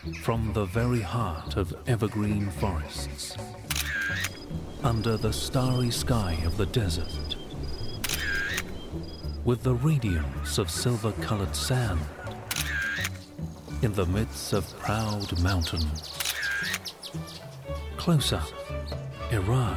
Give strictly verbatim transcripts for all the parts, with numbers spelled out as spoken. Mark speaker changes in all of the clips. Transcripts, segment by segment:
Speaker 1: from the very heart of evergreen forests, under the starry sky of the desert, with the radiance of silver-colored sand, in the midst of proud mountains. Close up, Iran.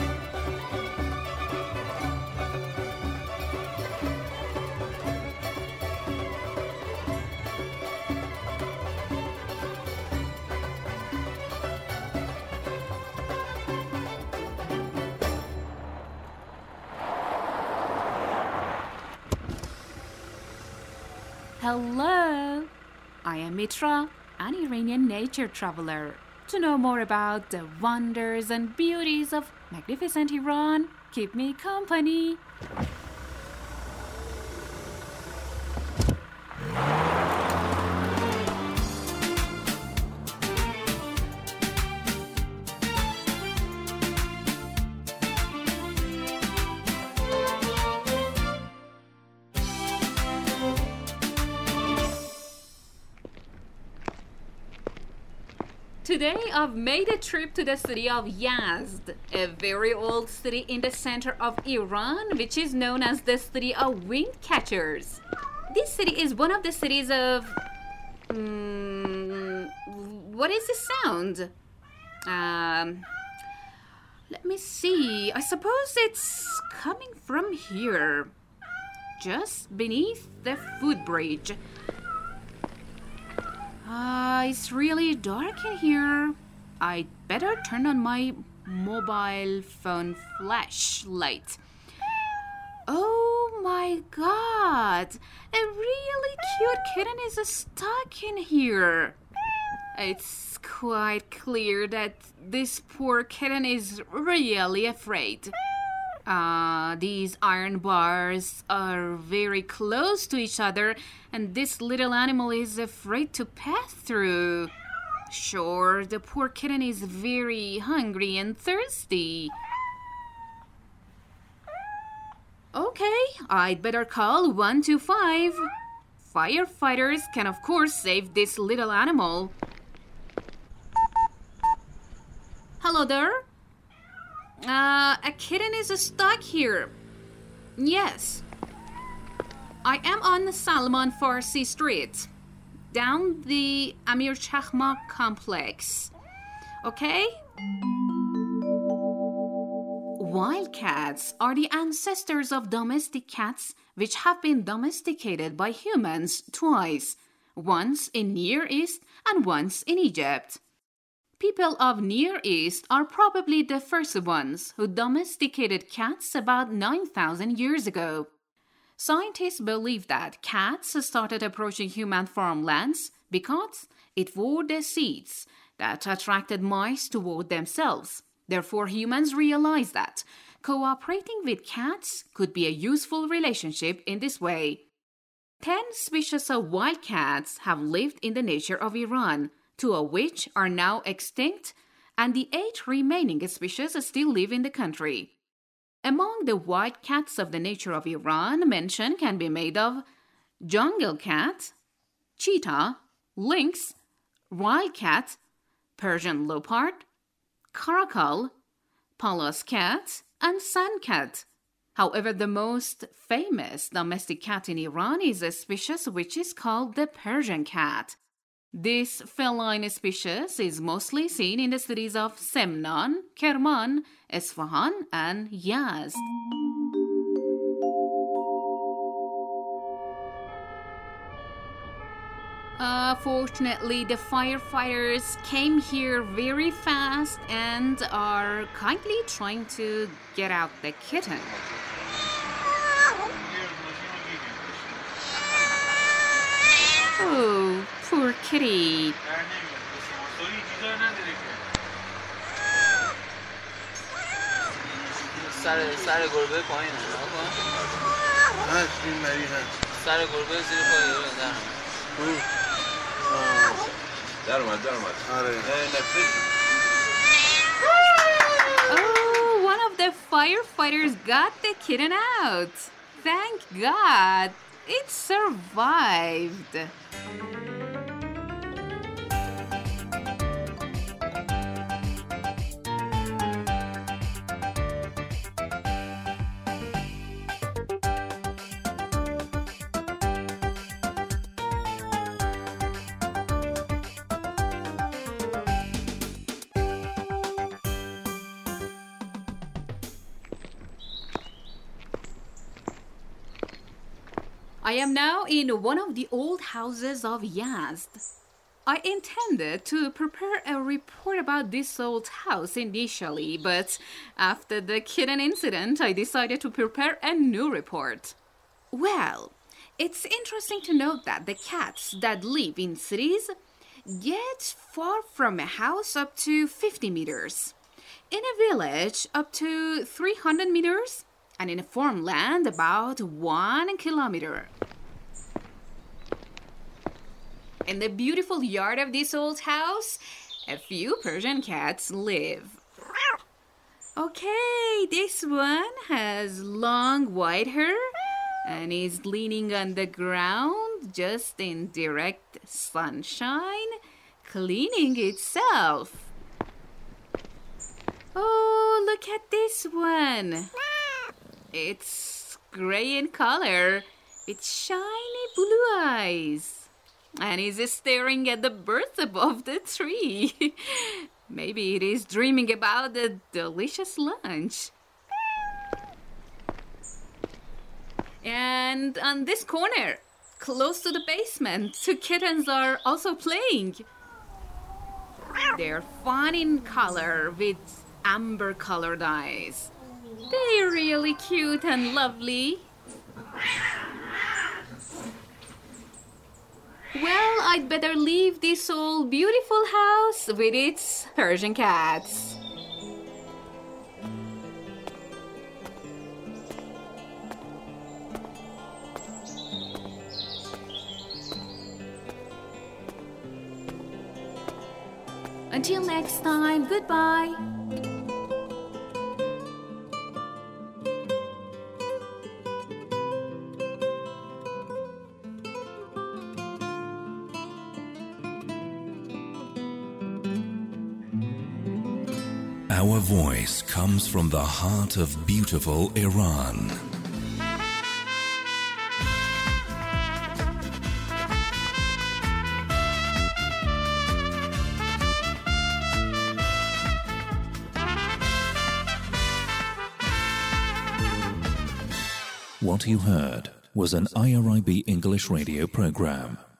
Speaker 2: Hello, I am Mitra, an Iranian nature traveler. To know more about the wonders and beauties of magnificent Iran, keep me company. Today, I've made a trip to the city of Yazd, a very old city in the center of Iran, which is known as the city of wind catchers. This city is one of the cities of... Um, what is the sound? Um, let me see. I suppose it's coming from here, just beneath the footbridge. Ah, uh, it's really dark in here. I'd better turn on my mobile phone flashlight. Oh my god! A really cute kitten is stuck in here. It's quite clear that this poor kitten is really afraid. Uh, these iron bars are very close to each other, and this little animal is afraid to pass through. Sure, the poor kitten is very hungry and thirsty. Okay, I'd better call one two five. Firefighters can of course save this little animal. Hello there? Uh, a kitten is stuck here. Yes. I am on Salman Farsi Street, down the Amir Chahmak complex. Okay? Wildcats are the ancestors of domestic cats, which have been domesticated by humans twice, once in Near East and once in Egypt. People of Near East are probably the first ones who domesticated cats about nine thousand years ago. Scientists believe that cats started approaching human farmlands because it wore the seeds that attracted mice toward themselves. Therefore, humans realized that cooperating with cats could be a useful relationship in this way. Ten species of wild cats have lived in the nature of Iran, two of which are now extinct, and the eight remaining species still live in the country. Among the wild cats of the nature of Iran, mention can be made of jungle cat, cheetah, lynx, wild cat, Persian leopard, caracal, Pallas cat, and sand cat. However, the most famous domestic cat in Iran is a species which is called the Persian cat. This feline species is mostly seen in the cities of Semnan, Kerman, Esfahan, and Yazd. Uh, fortunately, the firefighters came here very fast and are kindly trying to get out the kitten. Oh, poor kitty.
Speaker 3: سر سر گربه پایینه نکن.
Speaker 4: هست این مری هست.
Speaker 3: سر گربه زیر پای در. در اومد در اومد.
Speaker 4: آره.
Speaker 2: Oh, one of the firefighters got the kitten out. Thank God. It survived. I am now in one of the old houses of Yazd. I intended to prepare a report about this old house initially, but after the kitten incident, I decided to prepare a new report. Well, it's interesting to note that the cats that live in cities get far from a house up to fifty meters, in a village up to three hundred meters, and in a farmland about one kilometer. In the beautiful yard of this old house, a few Persian cats live. Okay, this one has long white hair and is leaning on the ground just in direct sunshine, cleaning itself. Oh, look at this one. It's gray in color with shiny blue eyes. And is staring at the birds above the tree. Maybe it is dreaming about a delicious lunch. And on this corner, close to the basement, two kittens are also playing. They're fawn in color with amber-colored eyes. They're really cute and lovely. Well, I'd better leave this old beautiful house with its Persian cats. Until next time, goodbye.
Speaker 5: Our voice comes from the heart of beautiful Iran. What you heard was an I R I B English radio program.